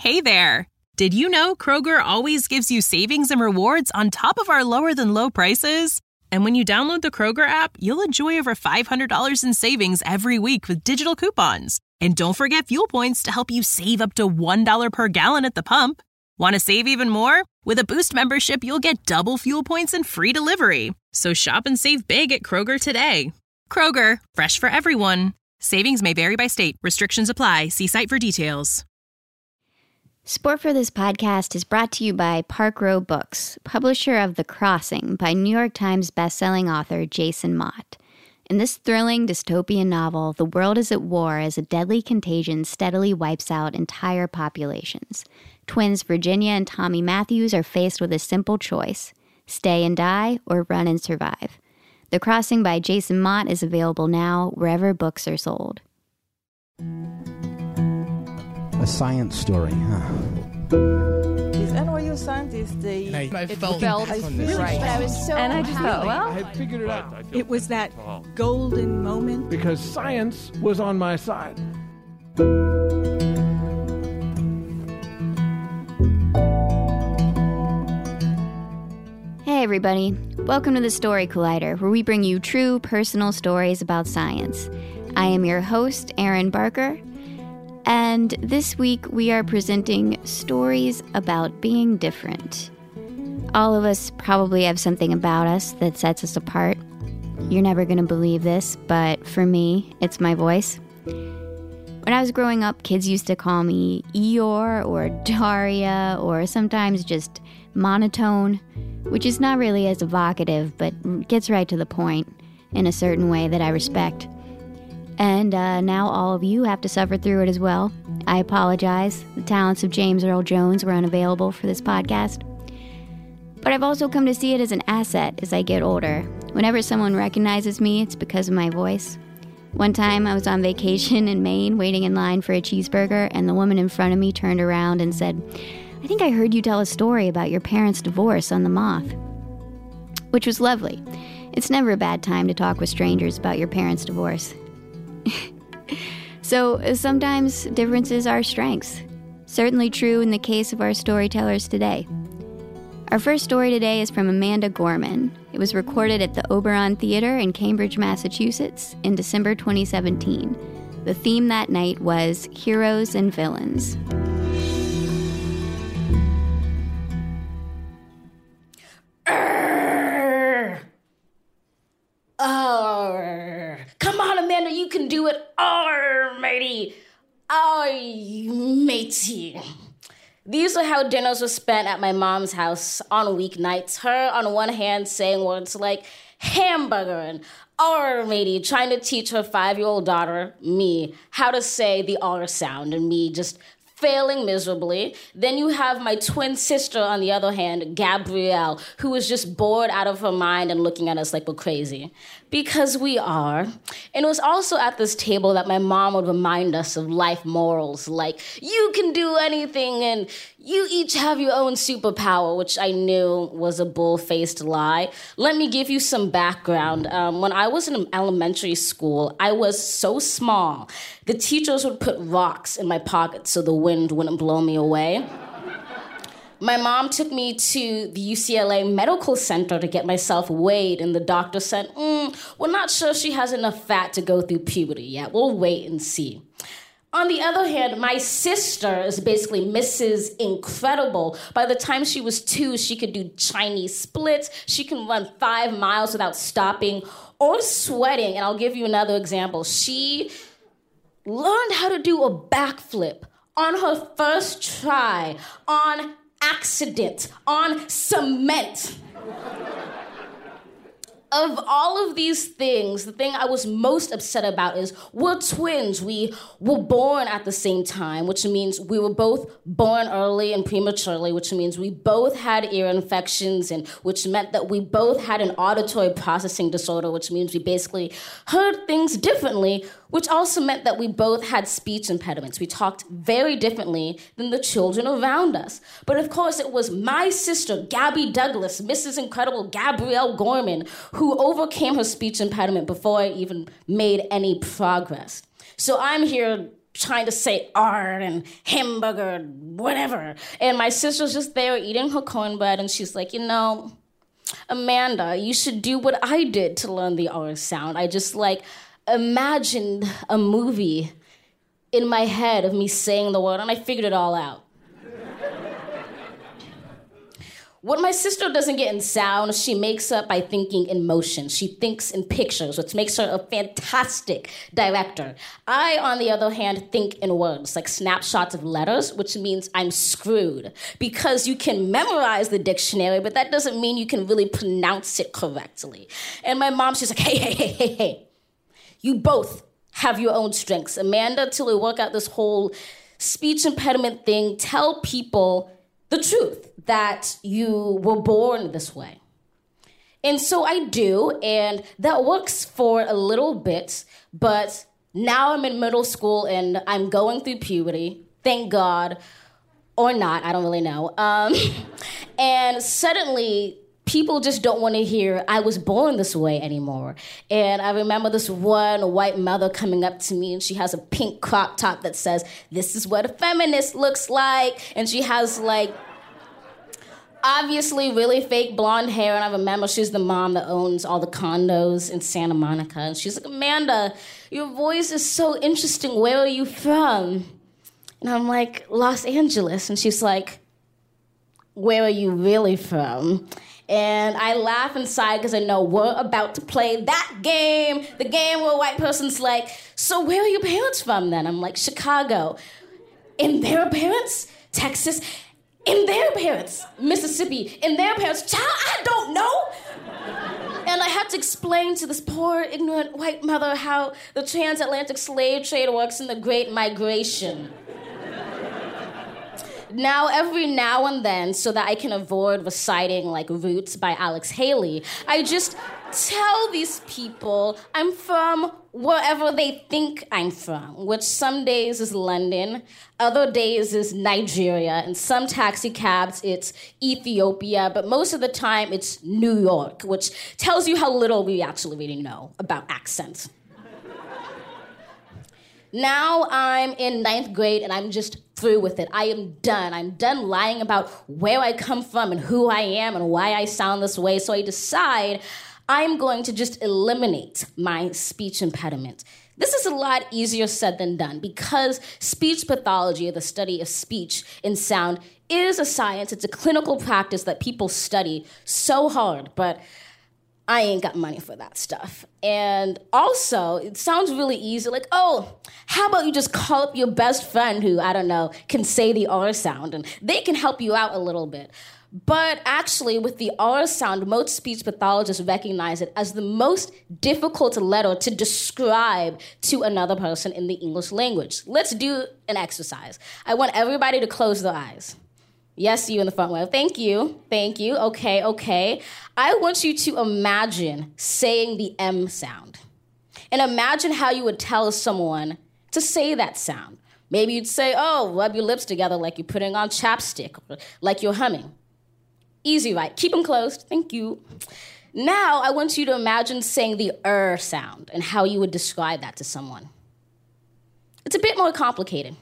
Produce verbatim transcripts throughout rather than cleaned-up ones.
Hey there! Did you know Kroger always gives you savings and rewards on top of our lower-than-low prices? And when you download the Kroger app, you'll enjoy over five hundred dollars in savings every week with digital coupons. And don't forget fuel points to help you save up to one dollar per gallon at the pump. Want to save even more? With a Boost membership, you'll get double fuel points and free delivery. So shop and save big at Kroger today. Kroger, fresh for everyone. Savings may vary by state. Restrictions apply. See site for details. Support for this podcast is brought to you by Park Row Books, publisher of The Crossing by New York Times bestselling author Jason Mott. In this thrilling dystopian novel, the world is at war as a deadly contagion steadily wipes out entire populations. Twins Virginia and Tommy Matthews are faced with a simple choice: stay and die or run and survive. The Crossing by Jason Mott is available now wherever books are sold. A science story, huh? These N Y U scientists, they... I, I felt, felt I really right. I was so And I just thought, well... I had figured it out. It was that golden moment. Because science was on my side. Hey everybody, welcome to the Story Collider, where we bring you true personal stories about science. I am your host, Erin Barker. And this week we are presenting stories about being different. All of us probably have something about us that sets us apart. You're never going to believe this, but for me, it's my voice. When I was growing up, kids used to call me Eeyore or Daria or sometimes just monotone, which is not really as evocative, but gets right to the point in a certain way that I respect. And uh, now all of you have to suffer through it as well. I apologize. The talents of James Earl Jones were unavailable for this podcast. But I've also come to see it as an asset as I get older. Whenever someone recognizes me, it's because of my voice. One time I was on vacation in Maine waiting in line for a cheeseburger, and the woman in front of me turned around and said, "I think I heard you tell a story about your parents' divorce on The Moth." Which was lovely. It's never a bad time to talk with strangers about your parents' divorce. So sometimes differences are strengths. Certainly true in the case of our storytellers today. Our first story today is from Amanda Gorman. It was recorded at the Oberon Theater in Cambridge, Massachusetts in December twenty seventeen. The theme that night was Heroes and Villains. Oh, come on, Amanda, you can do it. Oh, matey. Oh, matey. These are how dinners were spent at my mom's house on weeknights. Her, on one hand, saying words like hamburger and R, matey, trying to teach her five-year-old daughter, me, how to say the R sound, and me just failing miserably. Then you have my twin sister, on the other hand, Gabrielle, who is just bored out of her mind and looking at us like we're crazy. Because we are. And it was also at this table that my mom would remind us of life morals, like, you can do anything and you each have your own superpower, which I knew was a bull-faced lie. Let me give you some background. Um, when I was in elementary school, I was so small. The teachers would put rocks in my pockets so the wind wouldn't blow me away. My mom took me to the U C L A Medical Center to get myself weighed, and the doctor said, mm, we're not sure she has enough fat to go through puberty yet. We'll wait and see. On the other hand, my sister is basically Missus Incredible. By the time she was two, she could do Chinese splits. She can run five miles without stopping or sweating. And I'll give you another example. She learned how to do a backflip on her first try, on accident, on cement. Of all of these things, the thing I was most upset about is we're twins. We were born at the same time, which means we were both born early and prematurely, which means we both had ear infections, and which meant that we both had an auditory processing disorder, which means we basically heard things differently, which also meant that we both had speech impediments. We talked very differently than the children around us. But of course, it was my sister, Gabby Douglas, Missus Incredible Gabrielle Gorman, who overcame her speech impediment before I even made any progress. So I'm here trying to say R and hamburger, whatever. And my sister's just there eating her cornbread, and she's like, you know, Amanda, you should do what I did to learn the R sound. I just, like, imagined a movie in my head of me saying the word, and I figured it all out. What my sister doesn't get in sound, she makes up by thinking in motion. She thinks in pictures, which makes her a fantastic director. I, on the other hand, think in words, like snapshots of letters, which means I'm screwed. Because you can memorize the dictionary, but that doesn't mean you can really pronounce it correctly. And my mom, she's like, hey, hey, hey, hey, hey. You both have your own strengths. Amanda, till we work out this whole speech impediment thing, tell people the truth, that you were born this way. And so I do, and that works for a little bit, but now I'm in middle school and I'm going through puberty, thank God, or not, I don't really know. Um, and suddenly, people just don't want to hear I was born this way anymore. And I remember this one white mother coming up to me, and she has a pink crop top that says, this is what a feminist looks like. And she has, like, obviously really fake blonde hair, and I remember she's the mom that owns all the condos in Santa Monica. And she's like, Amanda, your voice is so interesting. Where are you from? And I'm like, Los Angeles. And she's like, where are you really from? And I laugh inside because I know we're about to play that game, the game where a white person's like, so where are your parents from then? I'm like, Chicago. And their parents? Texas. And their parents, Mississippi, and their parents, child, I don't know. And I had to explain to this poor, ignorant white mother how the transatlantic slave trade works in the Great Migration. Now, every now and then, so that I can avoid reciting, like, Roots by Alex Haley, I just tell these people I'm from wherever they think I'm from, which some days is London, other days is Nigeria, and some taxi cabs it's Ethiopia, but most of the time it's New York, which tells you how little we actually really know about accents. Now I'm in ninth grade and I'm just through with it. I am done. I'm done lying about where I come from and who I am and why I sound this way. So I decide I'm going to just eliminate my speech impediment. This is a lot easier said than done because speech pathology, or the study of speech and sound, is a science. It's a clinical practice that people study so hard, but I ain't got money for that stuff. And also, it sounds really easy, like, oh, how about you just call up your best friend who, I don't know, can say the R sound, and they can help you out a little bit. But actually, with the R sound, most speech pathologists recognize it as the most difficult letter to describe to another person in the English language. Let's do an exercise. I want everybody to close their eyes. Yes, you in the front row. Thank you. Thank you. Okay, okay. I want you to imagine saying the M sound. And imagine how you would tell someone to say that sound. Maybe you'd say, oh, rub your lips together like you're putting on chapstick, or like you're humming. Easy, right? Keep them closed. Thank you. Now, I want you to imagine saying the er sound and how you would describe that to someone. It's a bit more complicated.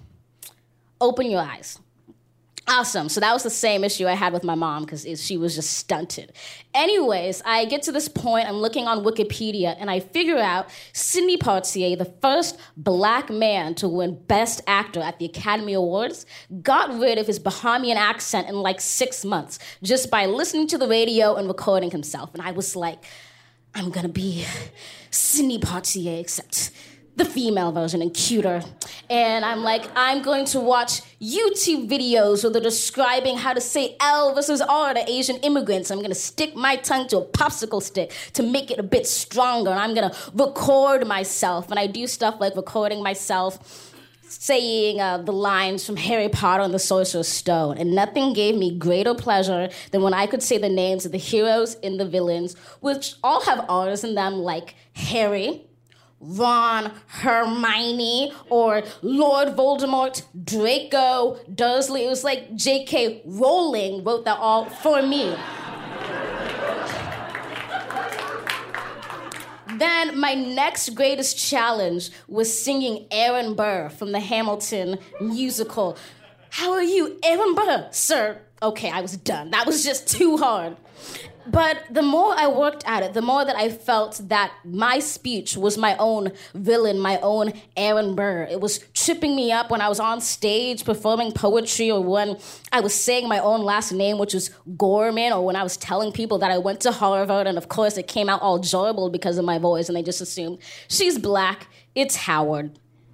Open your eyes. Awesome. So that was the same issue I had with my mom because she was just stunted. Anyways, I get to this point, I'm looking on Wikipedia, and I figure out Sidney Poitier, the first black man to win Best Actor at the Academy Awards, got rid of his Bahamian accent in like six months just by listening to the radio and recording himself. And I was like, I'm gonna be Sidney Poitier, except the female version and cuter. And I'm like, I'm going to watch YouTube videos where they're describing how to say L versus R to Asian immigrants. I'm going to stick my tongue to a popsicle stick to make it a bit stronger. And I'm going to record myself. And I do stuff like recording myself saying uh, the lines from Harry Potter and the Sorcerer's Stone. And nothing gave me greater pleasure than when I could say the names of the heroes and the villains, which all have R's in them, like Harry, Ron, Hermione, or Lord Voldemort, Draco, Dursley. It was like J K Rowling wrote that all for me. Then my next greatest challenge was singing Aaron Burr from the Hamilton musical. How are you, Aaron Burr, sir? Okay, I was done. That was just too hard. But the more I worked at it, the more that I felt that my speech was my own villain, my own Aaron Burr. It was tripping me up when I was on stage performing poetry, or when I was saying my own last name, which was Gorman, or when I was telling people that I went to Harvard, and of course it came out all jarbled because of my voice, and they just assumed, she's black, it's Howard.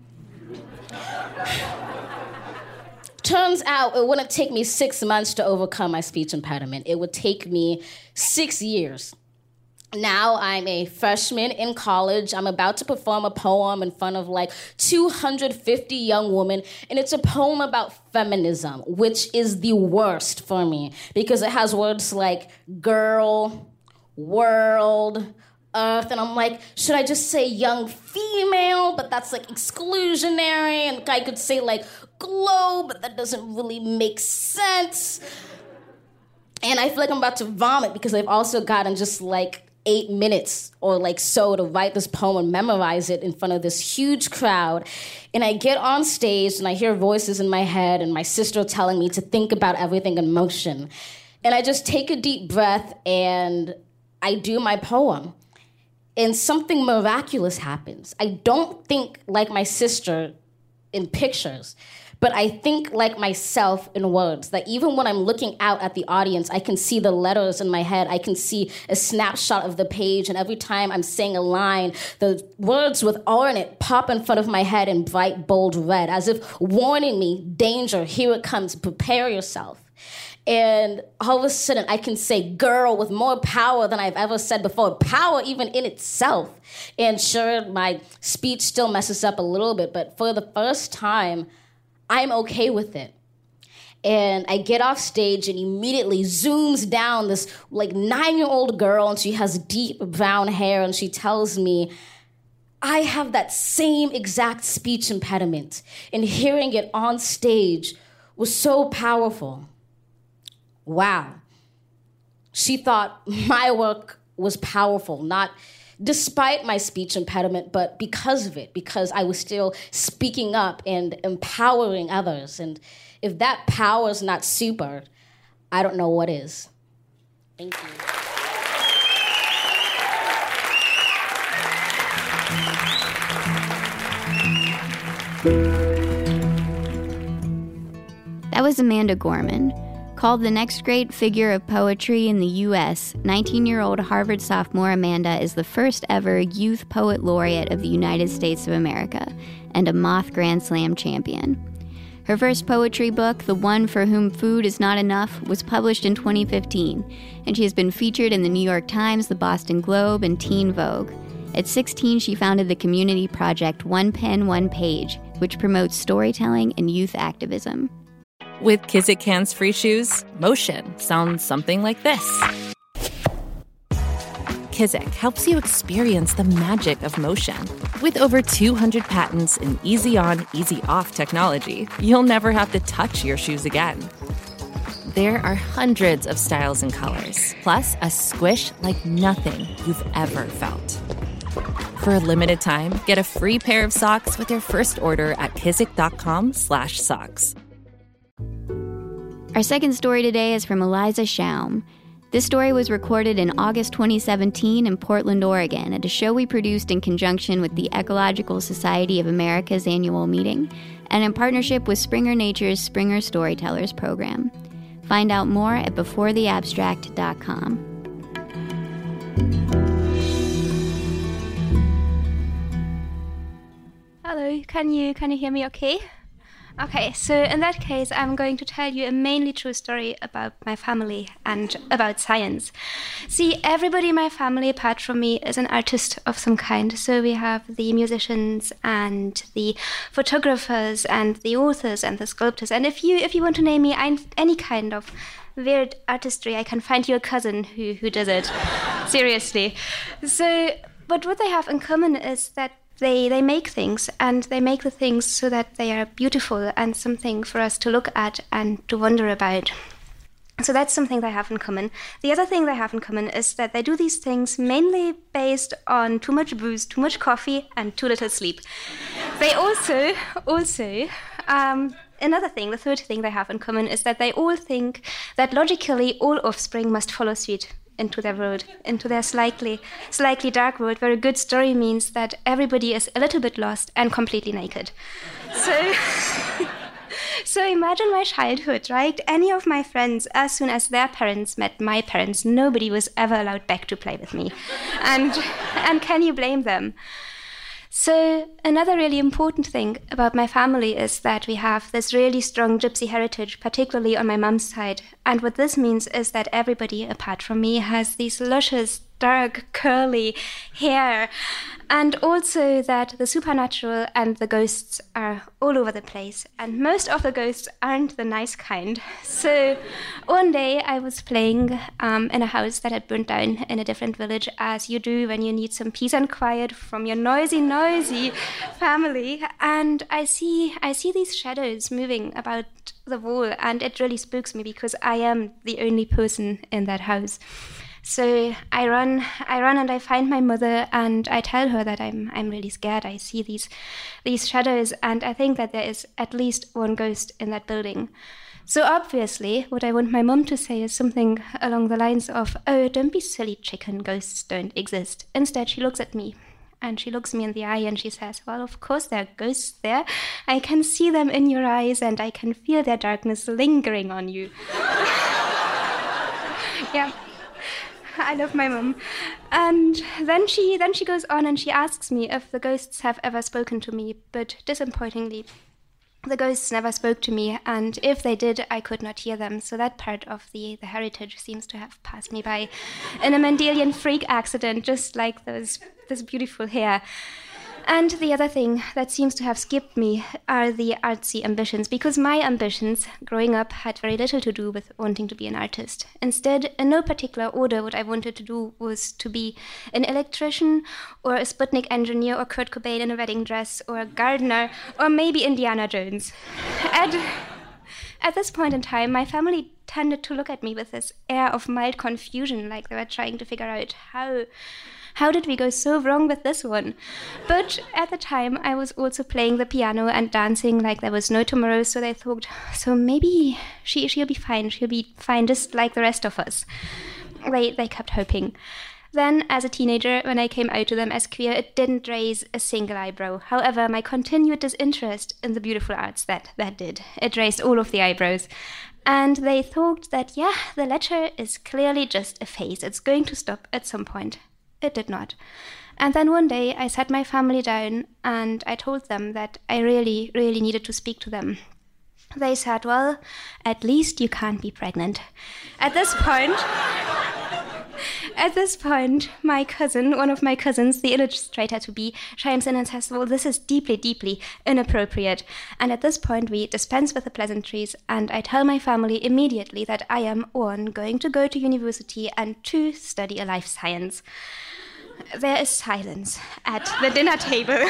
Turns out it wouldn't take me six months to overcome my speech impediment. It would take me six years. Now I'm a freshman in college. I'm about to perform a poem in front of like two hundred fifty young women, and it's a poem about feminism, which is the worst for me because it has words like girl, world, earth, and I'm like, should I just say young female? But that's like exclusionary, and I could say like globe, but that doesn't really make sense. And I feel like I'm about to vomit because I've also gotten just like eight minutes or like so to write this poem and memorize it in front of this huge crowd. And I get on stage and I hear voices in my head and my sister telling me to think about everything in motion. And I just take a deep breath and I do my poem. And something miraculous happens. I don't think like my sister in pictures, but I think like myself in words, that even when I'm looking out at the audience, I can see the letters in my head. I can see a snapshot of the page, and every time I'm saying a line, the words with R in it pop in front of my head in bright, bold red, as if warning me, danger, here it comes, prepare yourself. And all of a sudden, I can say girl with more power than I've ever said before. Power even in itself. And sure, my speech still messes up a little bit, but for the first time, I'm okay with it. And I get off stage and immediately zooms down this like nine-year-old girl, and she has deep brown hair, and she tells me, I have that same exact speech impediment. And hearing it on stage was so powerful. Wow. She thought my work was powerful, not despite my speech impediment, but because of it, because I was still speaking up and empowering others. And if that power is not super, I don't know what is. Thank you. That was Amanda Gorman. Called the next great figure of poetry in the U S, nineteen-year-old Harvard sophomore Amanda is the first ever Youth Poet Laureate of the United States of America and a Moth Grand Slam champion. Her first poetry book, The One for Whom Food Is Not Enough, was published in twenty fifteen, and she has been featured in the New York Times, the Boston Globe, and Teen Vogue. At sixteen, she founded the community project One Pen, One Page, which promotes storytelling and youth activism. With Kizik hands-free shoes, motion sounds something like this. Kizik helps you experience the magic of motion. With over two hundred patents and easy-on, easy-off technology, you'll never have to touch your shoes again. There are hundreds of styles and colors, plus a squish like nothing you've ever felt. For a limited time, get a free pair of socks with your first order at kizik.com slash socks. Our second story today is from Eliza Schaum. This story was recorded in August twenty seventeen in Portland, Oregon, at a show we produced in conjunction with the Ecological Society of America's annual meeting and in partnership with Springer Nature's Springer Storytellers program. Find out more at before the abstract dot com. Hello, can you can you hear me okay? Okay, so in that case, I'm going to tell you a mainly true story about my family and about science. See, everybody in my family, apart from me, is an artist of some kind. So we have the musicians and the photographers and the authors and the sculptors. And if you if you want to name me any kind of weird artistry, I can find you a cousin who, who does it. Seriously. So, but what they have in common is that They they make things, and they make the things so that they are beautiful and something for us to look at and to wonder about. So that's something they have in common. The other thing they have in common is that they do these things mainly based on too much booze, too much coffee, and too little sleep. They also, also, um, another thing, the third thing they have in common is that they all think that logically all offspring must follow suit into their world, into their slightly, slightly dark world, where a good story means that everybody is a little bit lost and completely naked. So... So imagine my childhood, right? Any of my friends, as soon as their parents met my parents, nobody was ever allowed back to play with me. And, and can you blame them? So another really important thing about my family is that we have this really strong gypsy heritage, particularly on my mum's side. And what this means is that everybody, apart from me, has these luscious, dark, curly hair. And also that the supernatural and the ghosts are all over the place. And most of the ghosts aren't the nice kind. So one day I was playing um, in a house that had burnt down in a different village, as you do when you need some peace and quiet from your noisy, noisy family. And I see, I see these shadows moving about the wall, and it really spooks me because I am the only person in that house. So I run, I run, and I find my mother, and I tell her that I'm, I'm really scared. I see these, these shadows, and I think that there is at least one ghost in that building. So obviously, what I want my mum to say is something along the lines of, "Oh, don't be silly, chicken. Ghosts don't exist." Instead, she looks at me, and she looks me in the eye, and she says, "Well, of course there are ghosts there. I can see them in your eyes, and I can feel their darkness lingering on you." Yeah. I love my mum. And then she then she goes on and she asks me if the ghosts have ever spoken to me, but disappointingly, the ghosts never spoke to me, and if they did, I could not hear them. So that part of the, the heritage seems to have passed me by in a Mendelian freak accident, just like those this beautiful hair. And the other thing that seems to have skipped me are the artsy ambitions, because my ambitions growing up had very little to do with wanting to be an artist. Instead, in no particular order, what I wanted to do was to be an electrician or a Sputnik engineer or Kurt Cobain in a wedding dress or a gardener or maybe Indiana Jones. At, at this point in time, my family tended to look at me with this air of mild confusion, like they were trying to figure out how... How did we go so wrong with this one? But at the time, I was also playing the piano and dancing like there was no tomorrow, so they thought, so maybe she, she'll be fine. She'll be fine just like the rest of us. They, they kept hoping. Then, as a teenager, when I came out to them as queer, it didn't raise a single eyebrow. However, my continued disinterest in the beautiful arts, that, that did. It raised all of the eyebrows. And they thought that, yeah, the lecture is clearly just a phase. It's going to stop at some point. It did not. And then one day I sat my family down and I told them that I really, really needed to speak to them. They said, "Well, at least you can't be pregnant." At this point, at this point, my cousin, one of my cousins, the illustrator to be, chimes in and says, "Well, this is deeply, deeply inappropriate." And at this point, we dispense with the pleasantries, and I tell my family immediately that I am, one, going to go to university, and two, study a life science. There is silence at the dinner table.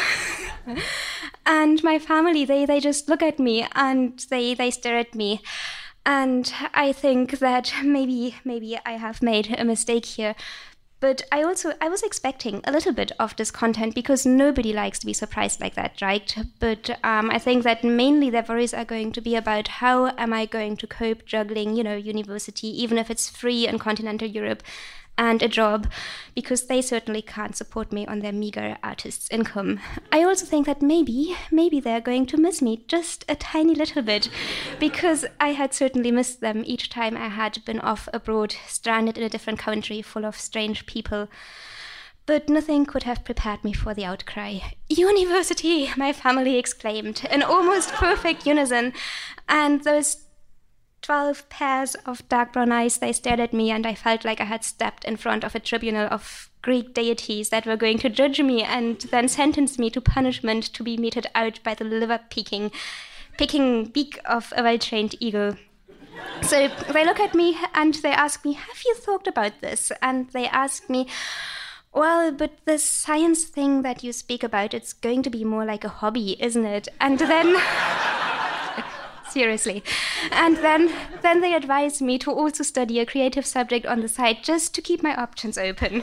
And my family, they, they just look at me and they, they stare at me. And I think that maybe maybe I have made a mistake here. But I also, I was expecting a little bit of discontent because nobody likes to be surprised like that, right? But um, I think that mainly their worries are going to be about how am I going to cope juggling, you know, university, even if it's free in continental Europe, and a job, because they certainly can't support me on their meager artist's income. I also think that maybe, maybe they're going to miss me just a tiny little bit, because I had certainly missed them each time I had been off abroad, stranded in a different country full of strange people. But nothing could have prepared me for the outcry. "University!" my family exclaimed, in almost perfect unison, and those Twelve pairs of dark brown eyes, they stared at me, and I felt like I had stepped in front of a tribunal of Greek deities that were going to judge me and then sentence me to punishment to be meted out by the liver-picking picking beak of a well-trained eagle. So they look at me and they ask me, "Have you thought about this?" And they ask me, "Well, but the science thing that you speak about, it's going to be more like a hobby, isn't it?" And then... seriously. And then, then they advised me to also study a creative subject on the side just to keep my options open.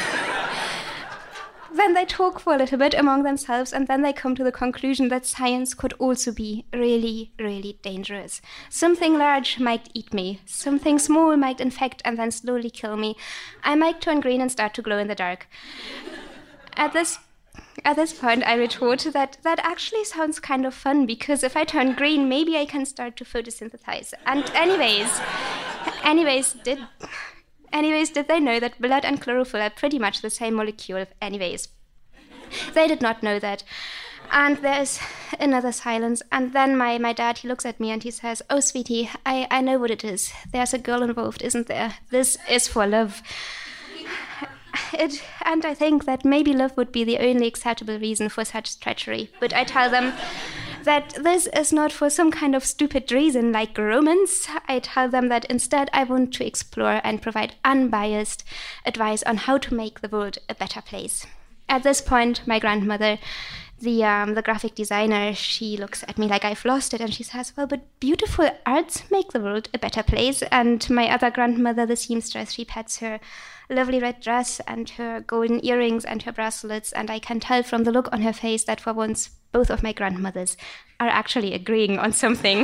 Then they talk for a little bit among themselves, and then they come to the conclusion that science could also be really, really dangerous. Something large might eat me. Something small might infect and then slowly kill me. I might turn green and start to glow in the dark. At this At this point, I retort that that actually sounds kind of fun, because if I turn green, maybe I can start to photosynthesize. And anyways, anyways, did... Anyways, did they know that blood and chlorophyll are pretty much the same molecule? Anyways, they did not know that. And there's another silence. And then my, my dad, he looks at me and he says, "Oh, sweetie, I, I know what it is. There's a girl involved, isn't there? This is for love." It, and I think that maybe love would be the only acceptable reason for such treachery. But I tell them that this is not for some kind of stupid reason like romance. I tell them that instead I want to explore and provide unbiased advice on how to make the world a better place. At this point, my grandmother, the um, the graphic designer, she looks at me like I've lost it, and she says, "Well, but beautiful arts make the world a better place." And my other grandmother, the seamstress, she pets her lovely red dress and her golden earrings and her bracelets, and I can tell from the look on her face that for once both of my grandmothers are actually agreeing on something.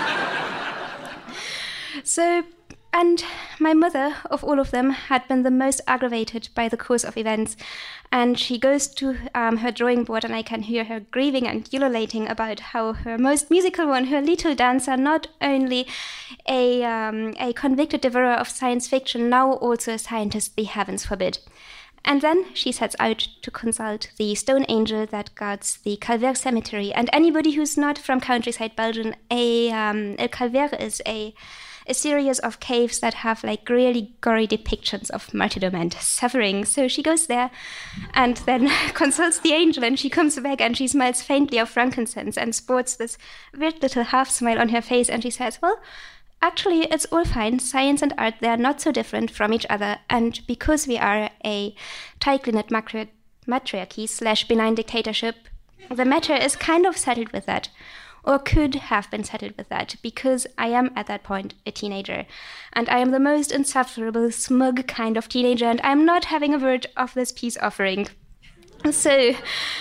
So, and my mother, of all of them, had been the most aggravated by the course of events, and she goes to um, her drawing board, and I can hear her grieving and ululating about how her most musical one, her little dancer, not only a, um, a convicted devourer of science fiction, now also a scientist, the heavens forbid. And then she sets out to consult the stone angel that guards the Calvaire cemetery. And anybody who's not from countryside Belgium, a, um, a Calvaire is a a series of caves that have like really gory depictions of martyrdom and suffering. So she goes there and then consults the angel, and she comes back and she smells faintly of frankincense and sports this weird little half smile on her face, and she says, "Well, actually, it's all fine. Science and art, they're not so different from each other. And because we are a tightly knit matri- matriarchy slash benign dictatorship, the matter is kind of settled with that. Or could have been settled with that, because I am at that point a teenager. And I am the most insufferable, smug kind of teenager, and I'm not having a word of this peace offering." So,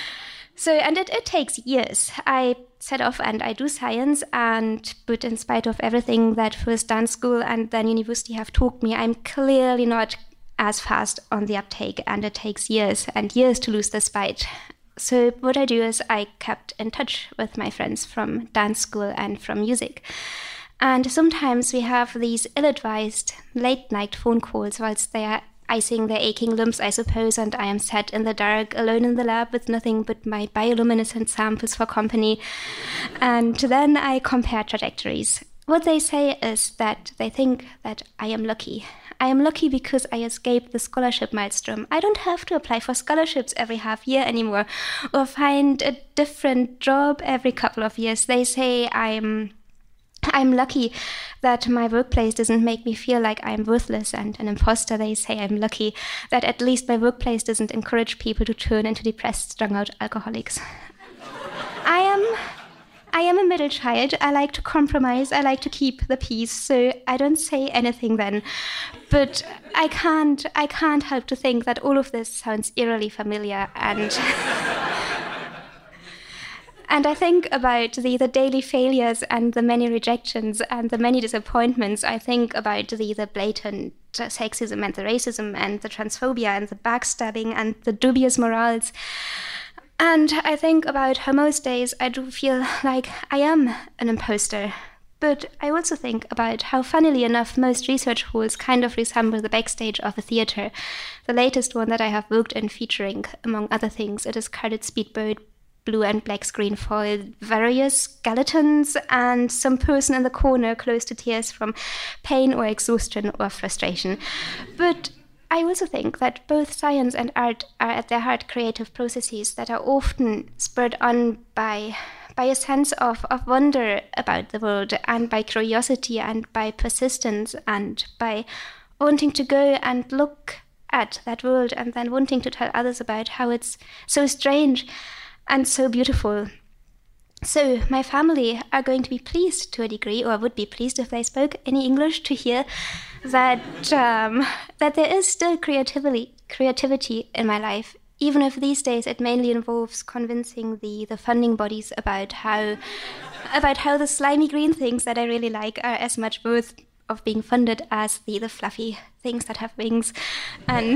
so and it, it takes years. I set off and I do science, and but in spite of everything that first dance school and then university have taught me, I'm clearly not as fast on the uptake, and it takes years and years to lose this fight. So what I do is I kept in touch with my friends from dance school and from music. And sometimes we have these ill-advised late-night phone calls whilst they are icing their aching limbs, I suppose, and I am sat in the dark, alone in the lab with nothing but my bioluminescent samples for company. And then I compare trajectories. What they say is that they think that I am lucky. I am lucky because I escaped the scholarship maelstrom. I don't have to apply for scholarships every half year anymore or find a different job every couple of years. They say I'm I'm lucky that my workplace doesn't make me feel like I'm worthless and an imposter. They say I'm lucky that at least my workplace doesn't encourage people to turn into depressed, strung-out alcoholics. I am... I am a middle child. I like to compromise. I like to keep the peace. So I don't say anything then. But I can't I can't help to think that all of this sounds eerily familiar. And and I think about the, the daily failures and the many rejections and the many disappointments. I think about the, the blatant sexism and the racism and the transphobia and the backstabbing and the dubious morals. And I think about how most days I do feel like I am an imposter. But I also think about how, funnily enough, most research halls kind of resemble the backstage of a theater. The latest one that I have worked in featuring, among other things, it is Carded Speedboat, blue and black screen foil, various skeletons, and some person in the corner close to tears from pain or exhaustion or frustration. But I also think that both science and art are at their heart creative processes that are often spurred on by by a sense of, of wonder about the world, and by curiosity, and by persistence, and by wanting to go and look at that world and then wanting to tell others about how it's so strange and so beautiful. So my family are going to be pleased to a degree, or would be pleased if they spoke any English, to hear that um, that there is still creativity creativity in my life, even if these days it mainly involves convincing the, the funding bodies about how about how the slimy green things that I really like are as much worth of being funded as the, the fluffy things that have wings. And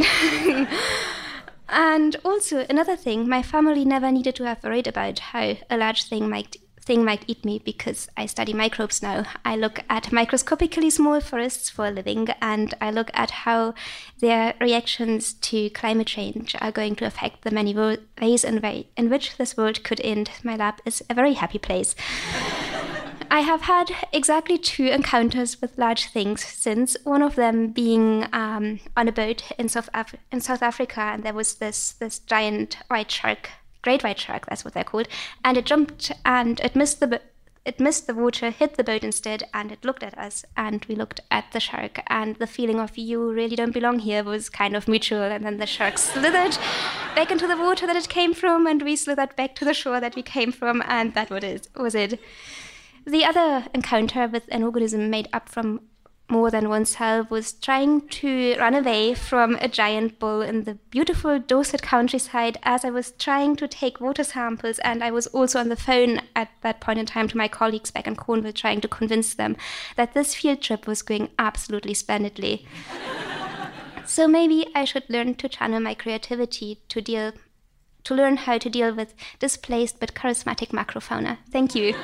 and also another thing, my family never needed to have worried about how a large thing might thing might eat me, because I study microbes now. I look at microscopically small forests for a living, and I look at how their reactions to climate change are going to affect the many ways in, way in which this world could end. My lab is a very happy place. I have had exactly two encounters with large things since, one of them being um, on a boat in South, Af- in South Africa, and there was this, this giant white shark, great white shark, that's what they're called, and it jumped and it missed the it missed the water, hit the boat instead, and it looked at us, and we looked at the shark, and the feeling of you really don't belong here was kind of mutual, and then the shark slithered back into the water that it came from, and we slithered back to the shore that we came from, and that was it. Was it. The other encounter with an organism made up from more than one cell was trying to run away from a giant bull in the beautiful Dorset countryside as I was trying to take water samples, and I was also on the phone at that point in time to my colleagues back in Cornwall trying to convince them that this field trip was going absolutely splendidly. So maybe I should learn to channel my creativity to deal, to learn how to deal with displaced but charismatic macrofauna. Thank you.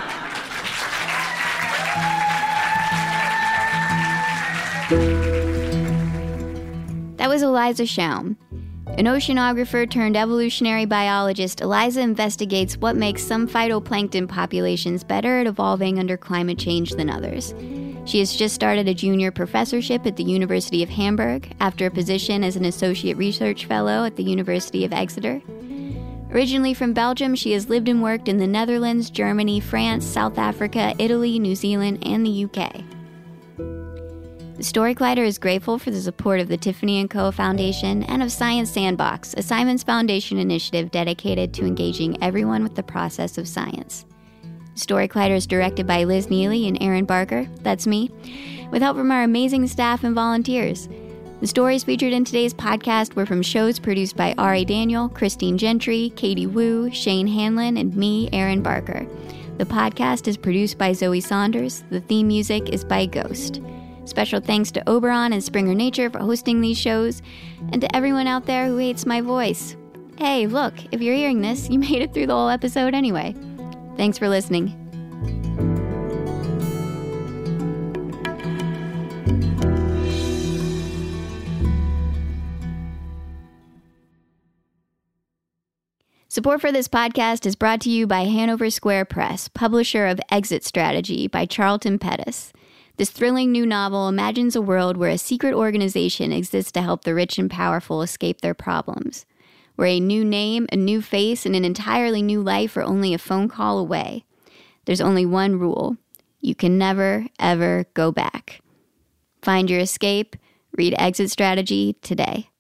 That was Eliza Schaum. An oceanographer turned evolutionary biologist, Eliza investigates what makes some phytoplankton populations better at evolving under climate change than others. She has just started a junior professorship at the University of Hamburg after a position as an associate research fellow at the University of Exeter. Originally from Belgium, she has lived and worked in the Netherlands, Germany, France, South Africa, Italy, New Zealand, and the U K. The Story Collider is grateful for the support of the Tiffany and Co. Foundation and of Science Sandbox, a Simons Foundation initiative dedicated to engaging everyone with the process of science. The Story Collider is directed by Liz Neely and Aaron Barker, that's me, with help from our amazing staff and volunteers. The stories featured in today's podcast were from shows produced by R A. Daniel, Christine Gentry, Katie Wu, Shane Hanlon, and me, Aaron Barker. The podcast is produced by Zoe Saunders. The theme music is by Ghost. Special thanks to Oberon and Springer Nature for hosting these shows, and to everyone out there who hates my voice. Hey, look, if you're hearing this, you made it through the whole episode anyway. Thanks for listening. Support for this podcast is brought to you by Hanover Square Press, publisher of Exit Strategy by Charlton Pettis. This thrilling new novel imagines a world where a secret organization exists to help the rich and powerful escape their problems, where a new name, a new face, and an entirely new life are only a phone call away. There's only one rule. You can never, ever go back. Find your escape. Read Exit Strategy today.